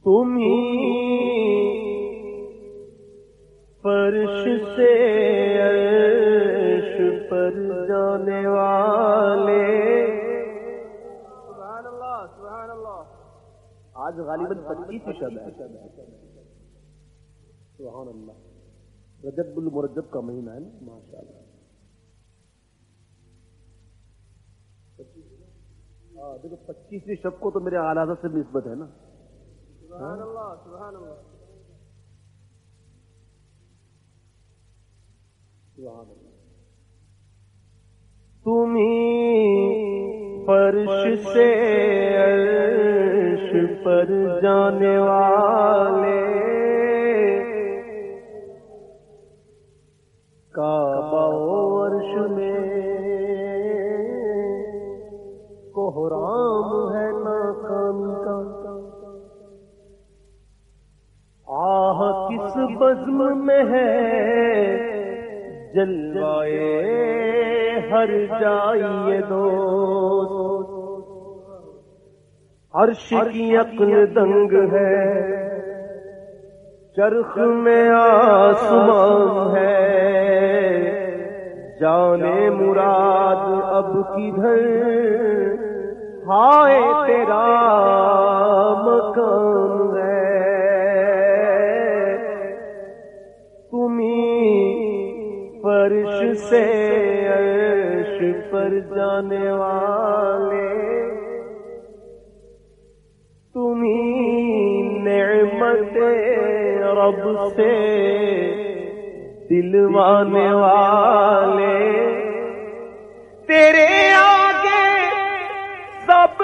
تم ہی فرش سے عرش پر جانے والے. سبحان اللہ سبحان اللہ. آج غالباً 25 شب ہے. سبحان اللہ. رجب المرجب کا مہینہ ہے نا ماشاء اللہ. دیکھو 25ویں شب کو تو میرے اعلیٰ حضرت سے نسبت ہے نا. سبحان اللہ سبحان اللہ. سبحان اللہ. تم ہی فرش سے عرش پر جانے والے. کعبہ و عرش میں کوہرام ہے ناکامی کا. آہ کس بزم میں ہے جلوائے ہر جائیے دوست. عرش کی عقل دنگ ہے چرخ میں آسمان ہے. جانے مراد اب کدھر ہائے تیرا مکان ہے. تمہیں فرش سے عرش پر جانے والے. تمہیں نعمت رب سے دلوانے والے. تیرے آگے سب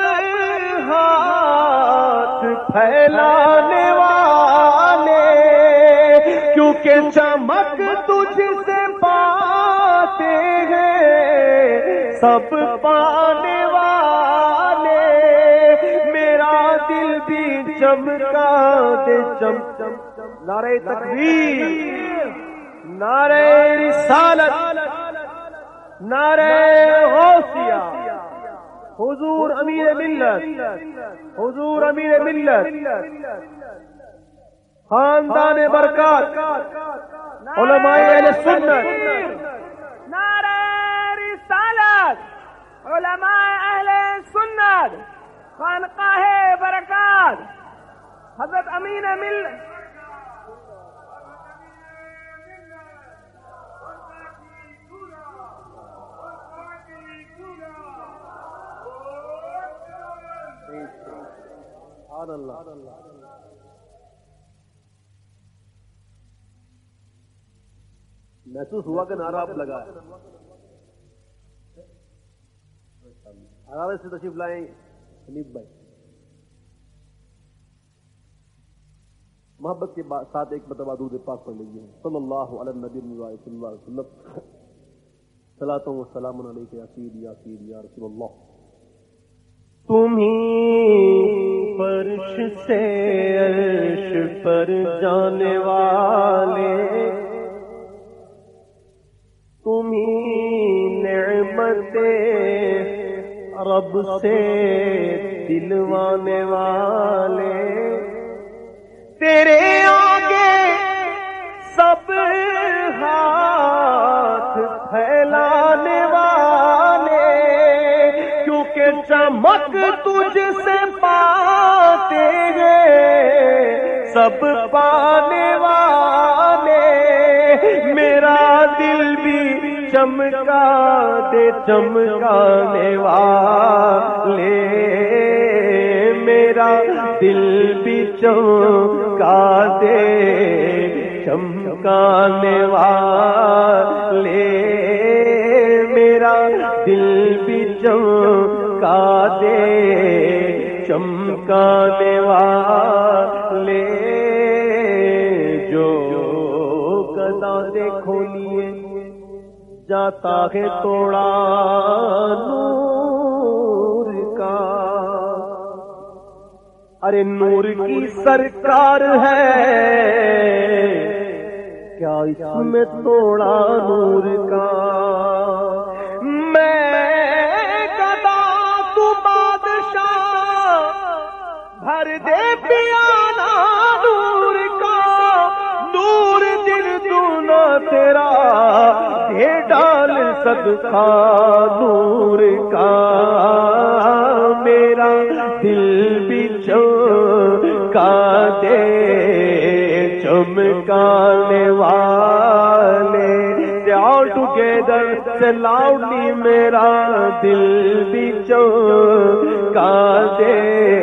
ہاتھ پھیلانے والے. کیونکہ چمک تجھ سے پاتے ہیں سب پانے والے. میرا دل بھی چمکا دے چم چم. نعرہ تکبیر، نعرہ رسالت، نعرہ غوثیہ. حضور امیر ملت، حضور امیر ملت، خاندان برکات، علماء اہل سنت. نعرہ رسالت، علماء اہل سنت، خانقاہ برکات، حضرت امین ملت. محسوس ہوا کہ نعرہ آپ لگا ہے. عرارت سے تشریف لائیں حنیف بھائی. محبت کے ساتھ ایک مرتبہ درود پاک پڑھ لیجیے. صلی اللہ علیہ نبی صلی اللہ علیہ وسلم. صلاۃ و سلام علیک یا سیدی یا سیدی یا رسول اللہ. تمہیں فرش سے عرش پر جانے والے. تمہیں نعمت رب سے دلوانے والے. تیرے آگے سب ہاتھ پھیلانے والے. کیونکہ چمک تجھ سے پاتے ہیں سب پانے والے. میرا دل بھی چمکا دے چمکانے والے. میرا دل بھی چمکا دے چمکانے والے. میرا دل بھی چمکا دے چمکانے والے. جو گدا دیکھو لیے جاتا ہے توڑا نور کا. ارے نور کی سرکار ہے کیا اس میں توڑا نور کا. میں گدا تو بادشاہ بھر دے پیانہ صدقہ نور کا میرا دل بھی چمکا دے چمکانے والے all together say loudly میرا دل بھی چمکا دے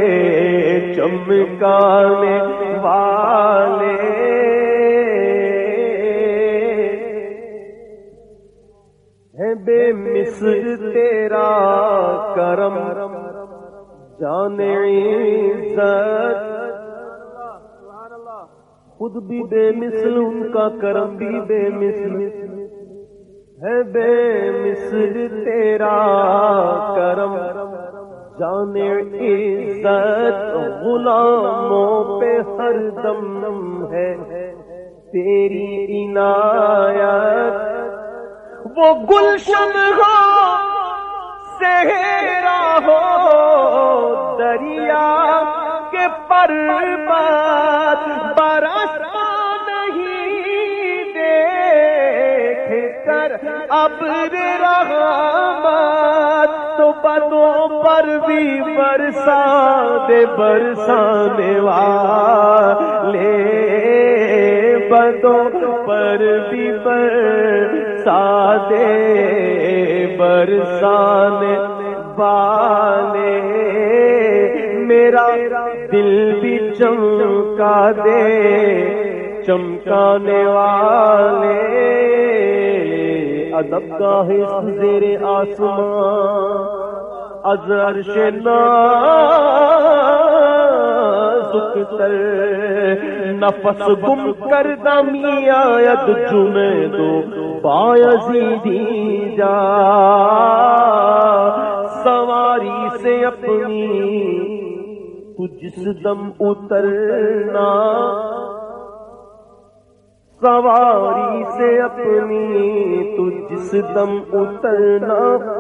چمکانے والے ہے بے مثل تیرا کرم جانے عزت خود بھی بے مثل ان کا کرم بھی بے مثل ہے بے مثل تیرا کرم جانے عزت غلاموں پہ ہر دم ہے تیری عنایت وہ گلشن ہو صحرا ہو دریا کے پربت برستا نہیں دیکھ کر ابر رحمت تو بدوں پر بھی برسا دے برسانے والے بدوں پر بھی برسا دے برسانے والے میرا دل بھی چمکا دے چمکانے والے ادب کا ہے زیر آسمان از عرش نازک تر نفس گم کردہ میاں ید جنیدو بایزیدی جا سواری سے اپنی تو جس دم اترنا سواری سے اپنی تو جس دم اترنا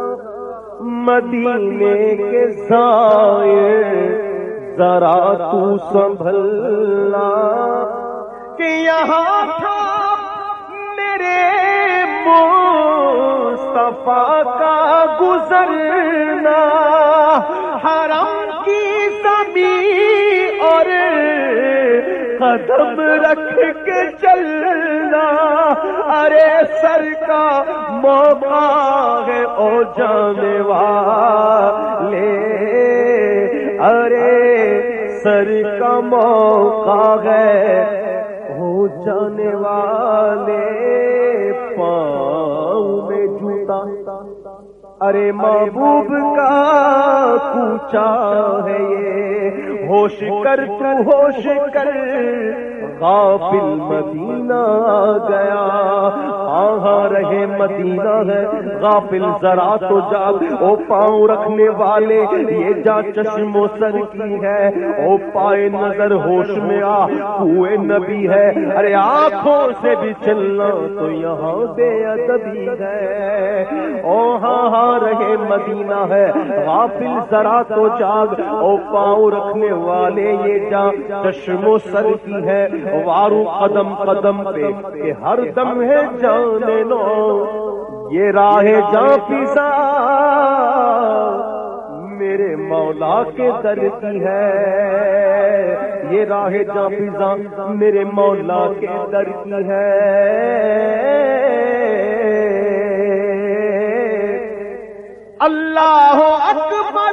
مدینے کے زائر ذرا تو سنبھلنا کہ یہاں تھا میرے مصطفیٰ کا گزرنا حرم کی زمین اور قدم رکھ کے چلنا ارے سر کا موقع ہے او جانے والے ارے سر کا موقع ہے او جانے والے پاؤں میں جوتا ارے محبوب کا کوچا ہے یہ ہوش کر تو ہوش کر غافل مدینہ گیا کہاں رہے مدینہ ہے غافل ذرا تو جاگ او پاؤں رکھنے والے یہ جا چشم و سر کی ہے او پائے نظر ہوش میں آ کوئے نبی ہے ارے آنکھوں سے بھی چلنا تو یہاں بے ادبی ہے او ہاں رہے مدینہ ہے غافل ذرا تو جاگ او پاؤں رکھنے والے یہ جا چشم و سر کی ہے وارو قدم قدم پہ کہ ہر دم ہے جانے لو یہ راہ جاں فضا میرے مولا کے در کی ہے یہ راہ جاں فضا میرے مولا کے در کی ہے اللہ اکبر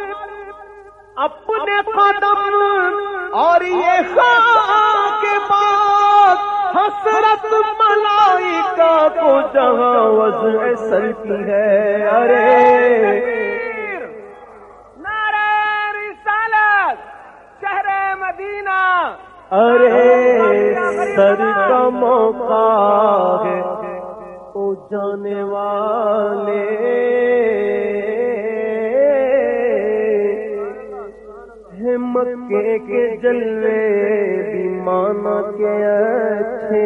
اپنے قدم اور یہ خاک کے بعد حسرت ملائکہ کو جہاں وضع سر کی ہے ارے نعرہ رسالت شہر مدینہ ارے سر کا موقع ہے او جانے والے مکے کے جلوے بھی مانا کے اچھے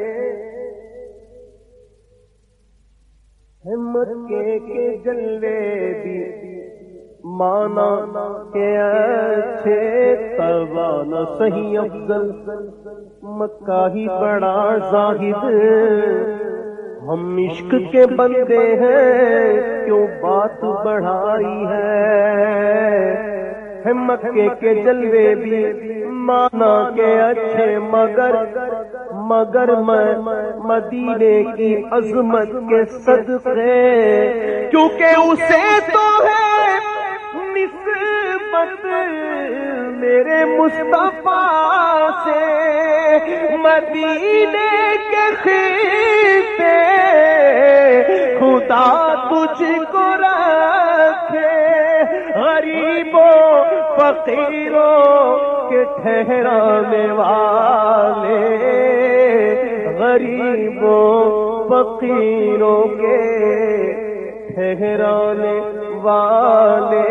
مکے کے جلوے بھی مانا کے اچھے توانا صحیح افضل مکہ ہی بڑا زاہد ہم عشق کے بندے ہیں کیوں بات بڑھائی ہے مکے کے جلوے بھی مانا کے اچھے مگر میں مدینے کی عظمت کے صدقے کیونکہ اسے تو ہے نسبت میرے مصطفیٰ سے مدینے کے خطے خدا تجھ کو رکھے غریبوں فقیروں کے ٹھہرانے والے غریبوں فقیروں کے ٹھہرانے والے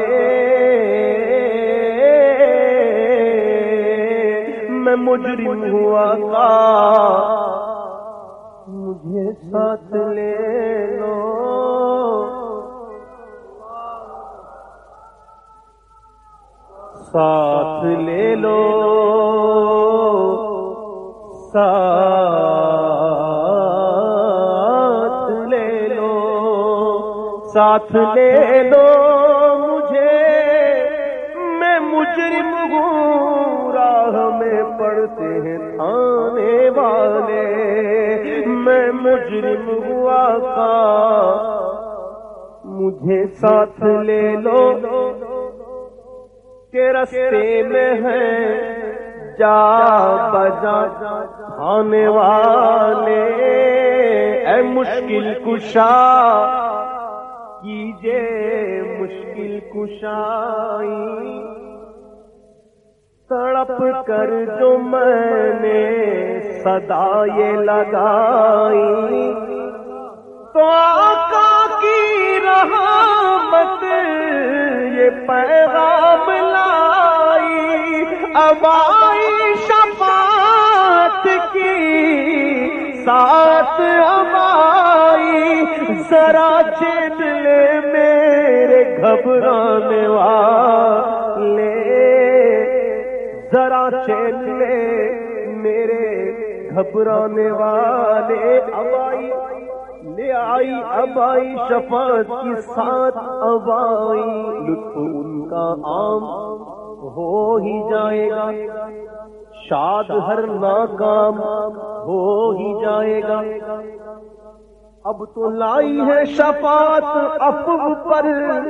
میں مجرم ہوا تھا مجھے ساتھ لے لو ساتھ لے لو ساتھ لے لو ساتھ لے لو مجھے میں مجرم ہوں راہ میں پڑتے ہیں تھانے والے میں مجرم ہوا کا مجھے ساتھ لے لو کہ رستے میں ہیں جا بجا کھانے والے اے مشکل کشا کیجے مشکل کشائی تڑپ کر جو میں نے صدا یہ لگائی تو آقا کی رحمت یہ پیغام لائی اب آئی شفاعت کی ساتھ اب آئی ذرا چین لے میرے گھبرانے والے ذرا چین لے میرے گھبرانے والے اب آئی لے آئی اب آئی شفاعت کی ساتھ اب آئی لطف ان کا عام ہو ہی جائے گا شاد ہر ناکام ہو ہی جائے گا اب تو لائی ہے شفاعت افو پر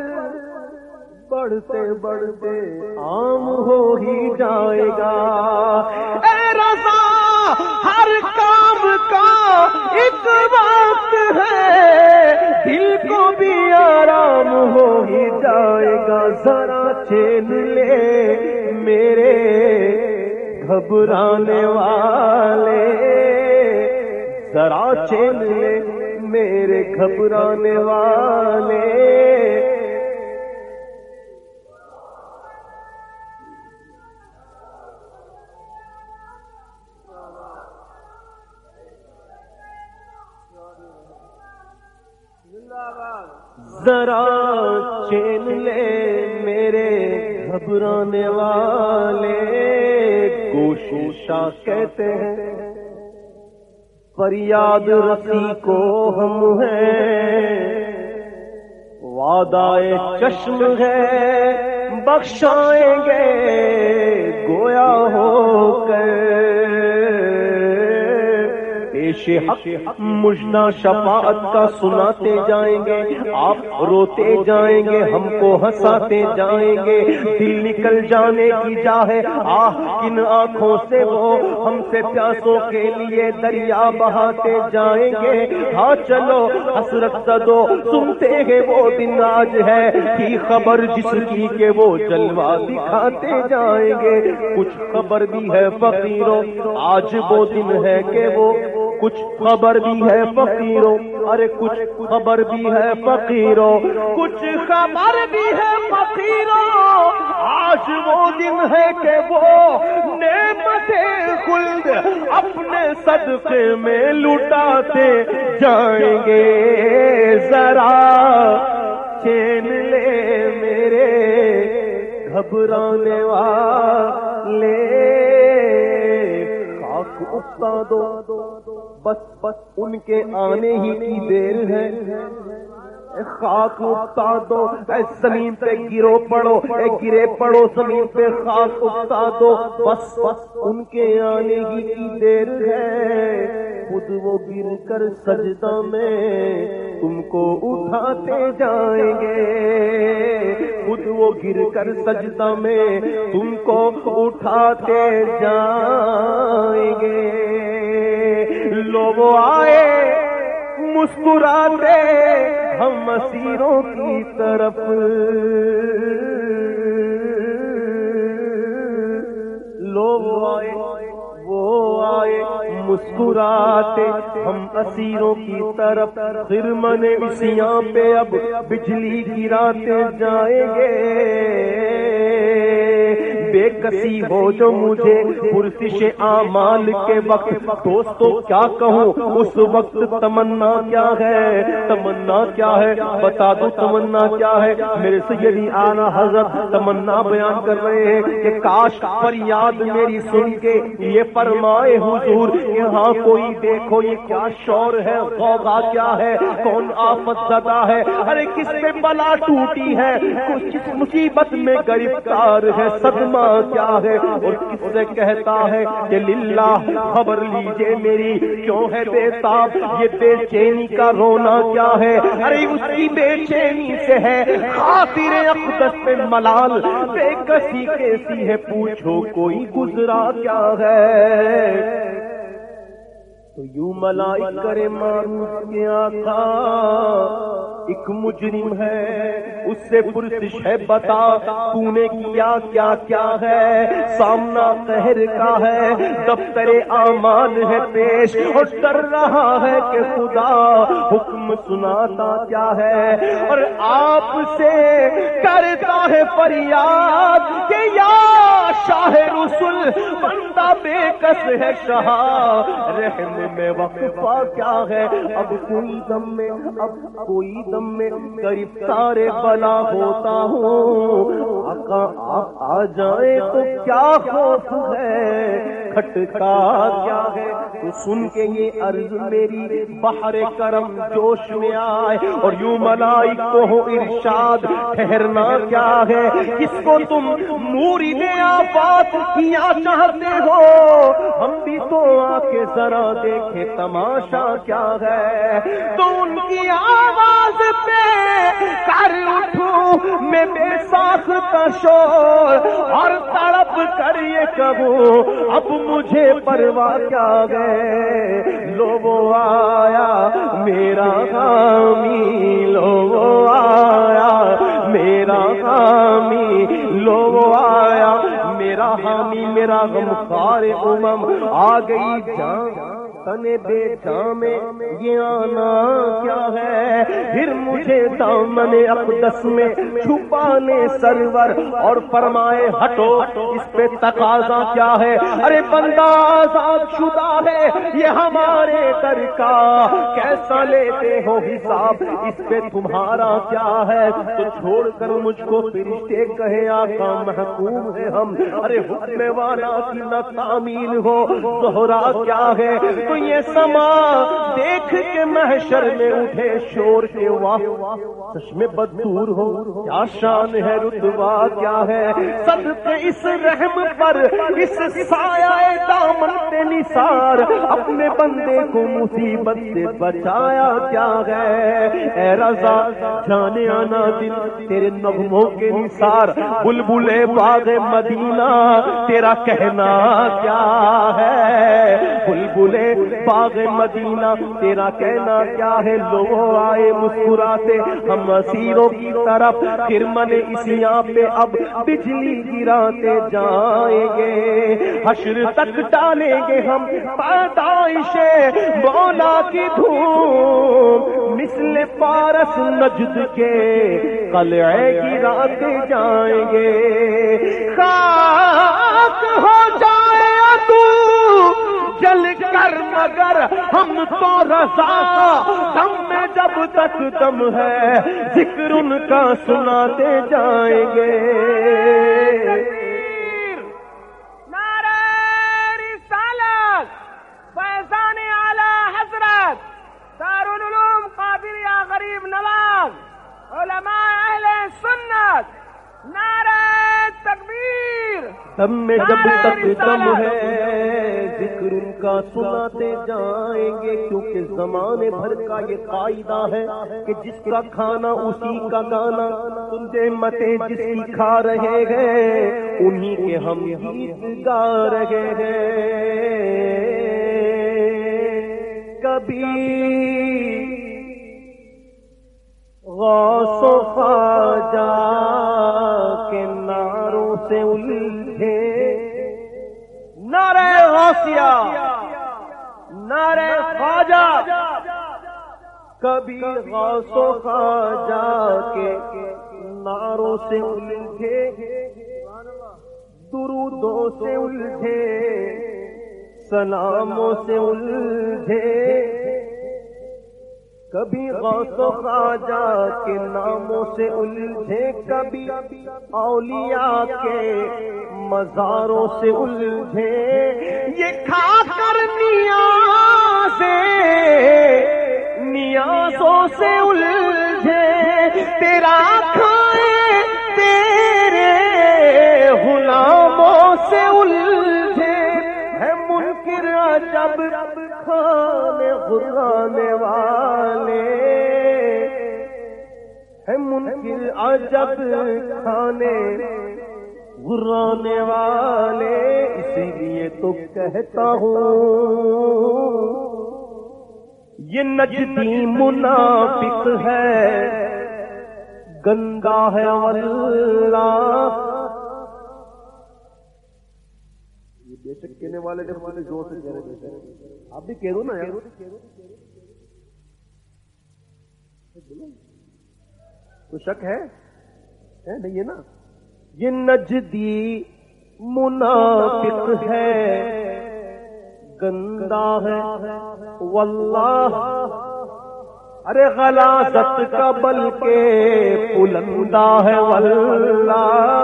بڑھتے بڑھتے عام ہو ہی جائے گا اے رضا ہر کام کا ایک وقت ہے دل کو بھی آرام ہو ہی جائے گا ذرا چین لے میرے گھبرانے والے ذرا چین لے میرے گھبرانے والے ذرا چین لے میرے گھبرانے والے گوشوشا کہتے ہیں فریاد رسی کو ہم ہیں وعدہ چشم ہے بخشائیں گے گویا ہو کر پیش حق مجدہ شفاعت کا سناتے جائیں گے آپ روتے جائیں گے ہم کو ہنساتے جائیں گے دل نکل جانے کی چاہے کن آنکھوں سے وہ ہم سے پیاسوں کے لیے دریا بہاتے جائیں گے ہاں چلو حسرت زدو سنتے ہیں وہ دن آج ہے کی خبر جس کی کہ وہ جلوہ دکھاتے جائیں گے کچھ خبر بھی ہے فقیروں آج وہ دن ہے کہ وہ کچھ خبر بھی ہے فقیروں ارے کچھ خبر بھی ہے فقیروں کچھ خبر بھی ہے فقیروں آج وہ دن ہے کہ وہ نعمت خلد اپنے صدقے میں لٹاتے جائیں گے ذرا چین لے میرے گھبرانے والے خاک استادوں بس ان کے آنے ہی کی دیر ہے. خاک اٹھا دو اے زمین پہ گرو پڑو، اے گرے پڑو زمین پہ خاک اٹھا دو، بس ان کے آنے ہی کی دیر ہے. خود وہ گر کر سجدہ میں تم کو اٹھاتے جائیں گے، خود وہ گر کر سجدہ میں تم کو اٹھاتے جائیں گے. لوگ آئے مسکراتے ہم اسیروں کی طرف، لوگ آئے وہ آئے مسکراتے ہم اسیروں کی طرف. خرمن اسیاں پہ اب بجلی گراتے جائیں گے. بے کسی ہو جو مجھے پرسش اعمال کے وقت، دوستو کیا کہوں اس وقت تمنا کیا ہے، تمنا کیا ہے بتا دو، تمنا کیا ہے. میرے سیدی اعلیٰ حضرت تمنا بیان کر رہے ہیں کہ کاش فریاد میری سن کے یہ فرمائے حضور یہاں کوئی دیکھو یہ کیا شور ہے، غوغا کیا ہے، کون آفت زدہ ہے، ارے کس پہ بلا ٹوٹی ہے، کس مصیبت میں گرفتار ہے، صدمہ کیا ہے، اور کس سے کہتا ہے کہ للہ خبر لیجئے میری کیوں ہے بے تاب، یہ بے چینی کا رونا کیا ہے. ارے اس کی بے چینی سے ہے خاطر اقدس پہ ملال، بے کسی کیسی ہے پوچھو کوئی گزرا کیا ہے. تو یوں ملائک کرے معروف کے آقا ایک مجرم ہے، اس سے پرسش ہے بتا تو نے کیا کیا کیا ہے. سامنا قہر کا ہے، دفتر اعمال ہے پیش، اور ڈر رہا ہے کہ خدا حکم سناتا کیا ہے. اور آپ سے کرتا ہے فریاد کہ یا شاہ رسول بندہ بے کس ہے شاہ رحم میں وقفہ کیا ہے. اب کوئی دم میں گرفتار بلا ہوتا ہوں، آقا آپ آ جائیں تو کیا خوف ہے، کھٹکا کیا ہے. تو سن کے یہ عرض میری بحر کرم جوش میں آئے، اور یوں ملائک کو ہو ارشاد ٹھہرنا کیا ہے. کس کو تم نوری نے آفات کیا چاہتے ہو، ہم بھی تو آ کے ذرا دیکھے تماشا کیا ہے. تو ان کی آواز پہ کر اٹھوں میں بے ساختہ شور، اور تڑپ کر یہ کہوں اب مجھے پرواہ کیا گئے. لو وہ آیا میرا حامی، لو وہ آیا میرا حامی، لو وہ آیا میرا حامی، میرا غمخوار امم. آ گئی جان تنے بے جام یہ آنا کیا ہے، پھر مجھے دامن اقدس میں چھپانے سرور، اور فرمائے ہٹو اس پہ تقاضا کیا ہے. ارے بندہ آزاد شدہ ہے یہ ہمارے در کا، کیسا لیتے ہو حساب اس پہ تمہارا کیا ہے. تو چھوڑ کر مجھ کو فرشتے کہے آقا محکوم ہے ہم. ارے حکم والا کی نہ تعمیل ہو زہرا کیا ہے. تو یہ سما دیکھ کے محشر میں اٹھے شور کے واہ چشمے بد دور ہو، کیا شان ہے رتبہ کیا ہے. صدقے اس رحم پر اس سایہ دامن پہ نثار، اپنے بندے کو مصیبت سے بچایا کیا ہے. اے رضا جانے آنا دل تیرے نغموں کے نثار، بلبل باغ مدینہ تیرا کہنا کیا ہے، بلبل باغ مدینہ تیرا کہنا کیا ہے. لوگ آئے مسکراتے ہم اسیروں کی طرف، خرمن اسیاں پہ اب بجلی گراتے جائیں گے. حشر تک ڈالیں گے ہم پیدائش مولا کی دھوم، مثل پارس نجد کے قلعے گراتے جائیں گے. خاک ہو جائے تو جل کر مگر ہم تو رضا، دم میں جب تک دم ہے ذکر ان کا سناتے جائیں گے. نعرہ رسالت، فیضان اعلی नारे तकबीर। दम में जब तक दम है जिक्र उनका सुनाते जाएंगे, क्योंकि जमाने भर का ये कायदा है कि जिसका खाना उसी का गाना, सुनते मते जिसकी खा रहे हैं उन्हीं के हम गीत गा रहे हैं। कभी गौस ख्वाजा के नारों से उलझे, नारे गौसिया, नारे ख्वाजा, कभी गौस ख्वाजा के नारों से उलझे, दुरूदों से उलझे, सलामों से उलझे। कभी गौस ख्वाजा के नामों से उलझे, कभी औलिया के मज़ारों से उलझे। ये खाकर नियाज़ों से उलझे, तेरा खाए तेरे गुलामों से उलझे। है मुनकिर अजब खाने गुर्राने वाले, है मुनकिर अजब खाने गुर्राने वाले। इसीलिए तो कहता हूँ ये नजदी मुनाफिक है, गंदा है वल्लाह। ये बेशक कहने वाले जब मुझे जोर से कह रहे थे, आप भी कह दो ना यार, तो शक है नहीं है ना? ये नजदी मुनाफिक है, गंदा है वल्लाह। अरे गलाज़त का बल्कि पुलंदा है वल्लाह।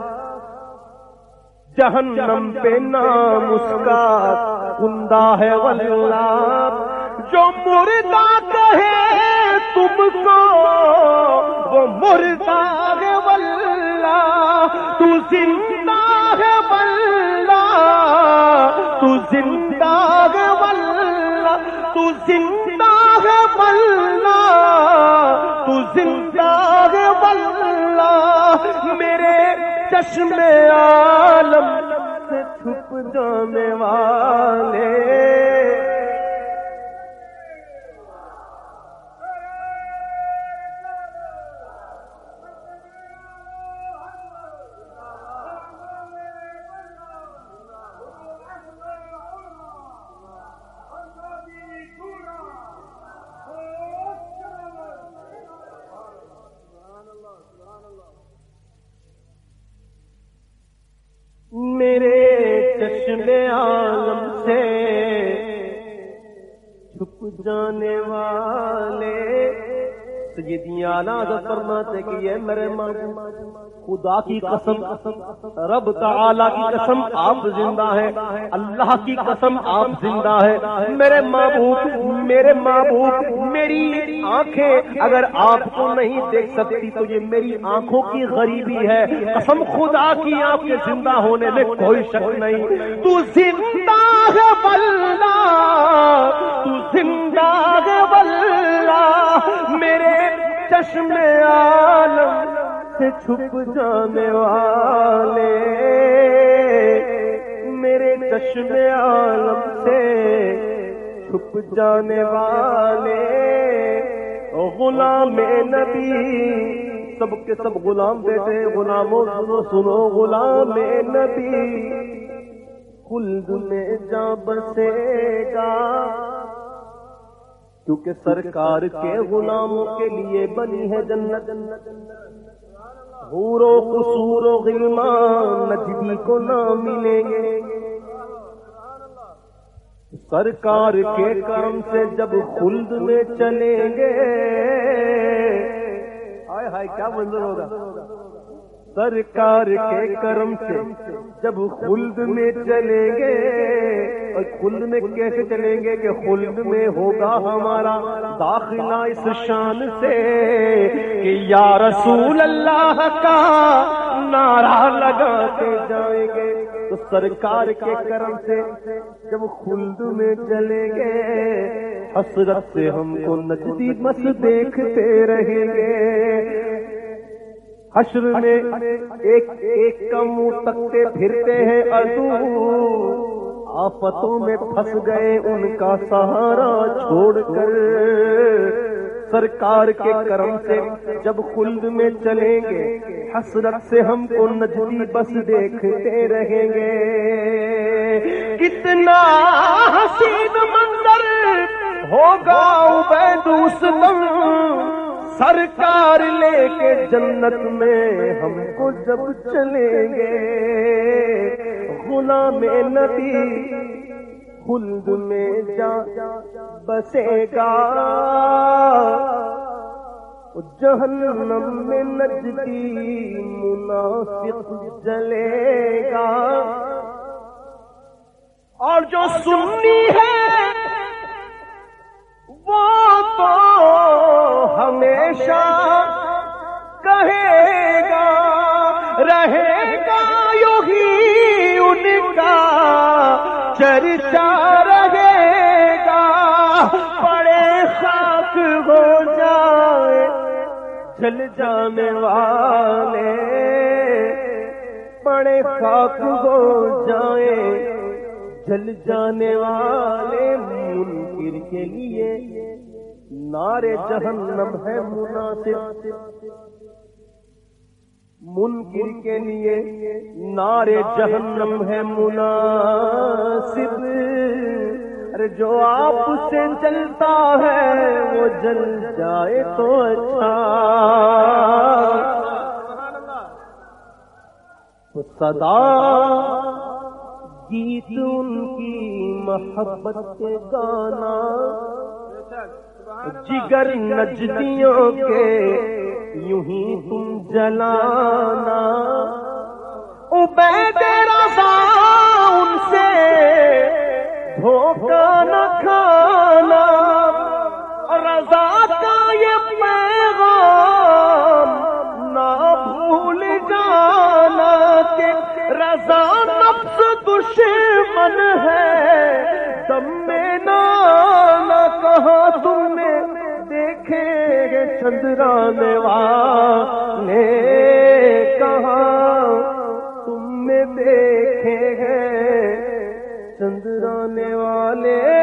जहन्नम पे नाम उसका कुंदा है वल्लाह। जो मुर्दा कहे तुमको वो मुर्दा है वल्लाह। तू जिंदा है वल्लाह, तू जिंदा है वल्लाह, तू जिंदा है वल्लाह, तू जिंदा है वल्लाह। मेरे चश्मे आलम से छुप जाने वाले, मेरे चश्मे आलम से छुप जाने वाले। सैयदी आला हज़रत फरमाते कि ये मेरे खुदा की कसम, रब ताला की कसम, आप जिंदा हैं। अल्लाह की कसम, आप जिंदा हैं। मेरे महबूब, मेरी आंखें अगर आपको नहीं देख सकती तो ये मेरी आंखों की गरीबी है। कसम खुदा की, आपके जिंदा होने में कोई शक नहीं। तू जिंदा है वल्लाह, तू जिंदा है वल्लाह। मेरे चश्मे आलम से छुप जाने वाले, मेरे चश्मे आलम से छुप जाने वाले। गुलाम नबी, सबके सब गुलाम बेटे, गुलामों सुनो सुनो। गुलाम नबी खुल्द में जा बसेगा, क्योंकि सरकार के गुलामों के लिए बनी है जन्नत। हूरो कुसूरो गिलमान नजदी को ना मिलेंगे। सरकार के करम से जब खुल्द में चलेंगे, हाय हाय क्या मंजर होगा। सरकार के करम से जब खुल्द में चलेंगे اور خلد میں کیسے چلیں گے کہ خلد میں ہوگا ہمارا داخلہ اس شان سے کہ یا رسول اللہ کا نعرہ لگاتے جائیں گے. تو سرکار کے کرم سے جب خلد میں چلیں گے حسرت سے ہم کو نجدی بس دیکھتے رہیں گے. حشر میں ایک ایک کا منہ تکتے پھرتے ہیں عدو، آفتوں میں پھنس گئے ان کا سہارا چھوڑ کر. سرکار کے کرم سے جب خلد میں چلیں گے حسرت سے ہم کو نجدی بس دیکھتے رہیں گے. کتنا حسین منظر ہوگا عبید اس دم سرکار لے کے جنت میں ہم کو جب چلیں گے. غلام نبی خلد میں جا بسے گا، جہنم میں نجدی منافق جلے گا. اور جو سنی ہے وہ تو ہمیشہ کہے گا، رہے گا یوں ہی ان کا چرچا رہے گا. پڑے خاک ہو جائے جل جانے والے، پڑے خاک ہو جائے جل جانے والے. منکر کے لیے نار جہنم ہے مناسب، منکر کے لیے نار جہنم ہے مناسب. ارے جو آپ سے جلتا ہے وہ جل جائے تو اچھا. صدا گیت ان کی محبت کے گانا، جگر نجدیوں کے یوں ہی تم جلانا. عبید رضا ان سے دھوکہ نہ کھانا، رضا کا یہ پیغام نہ بھول جانا کہ رضا نفس دشمن ہے دم میں نانا. کہاں تم نے دیکھے گے چندرانے والے، کہاں تم نے دیکھے ہیں چندرانے والے.